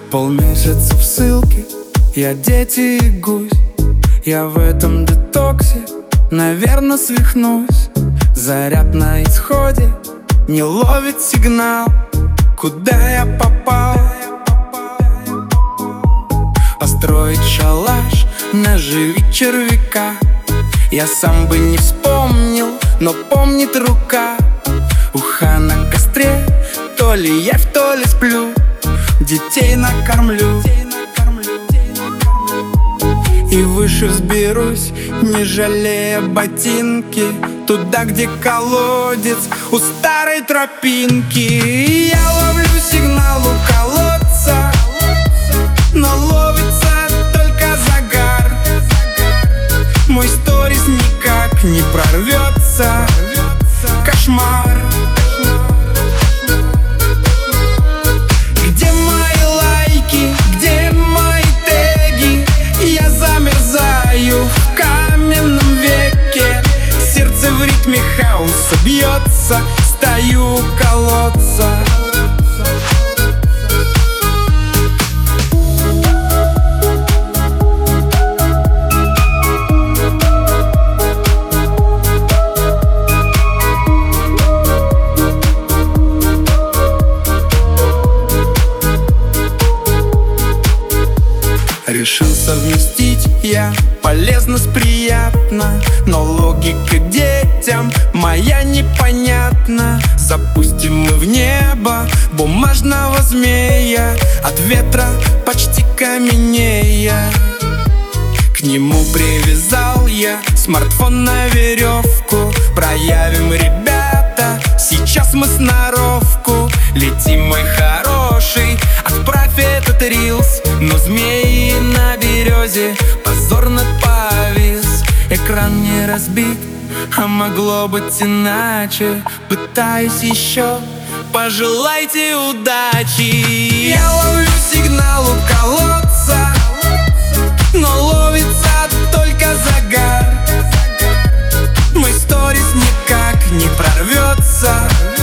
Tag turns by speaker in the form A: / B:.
A: Полмесяца в ссылке, я дети и гусь. Я в этом детоксе, наверное, свихнусь. Заряд на исходе, не ловит сигнал, куда я попал. Построить шалаш, наживить червяка. Я сам бы не вспомнил, но помнит рука. Уха на костре, то ли явь, то ли сплю. Детей накормлю и выше взберусь, не жалея ботинки, туда, где колодец у старой тропинки. Я ловлю сигнал у колодца, но ловится только загар. Мой сторис никак не прорвется. Кошмар. Где мои лайки, где мои теги? Я замерзаю в каменном веке. Сердце в ритме хаоса бьется, стою у колодца. Решил совместить я полезно с приятно, но логика детям моя непонятна. Запустим мы в небо бумажного змея, от ветра почти каменея. К нему привязал я смартфон на веревку. Проявим, ребята, сейчас мы сноровку. Летим, мой хороший, отправь этот рилс. Но змеи на березе позорно повис. Экран не разбит, а могло быть иначе. Пытаюсь еще, пожелайте удачи. Я ловлю сигнал у колодца, но ловится только загар. Мой сторис никак не прорвется.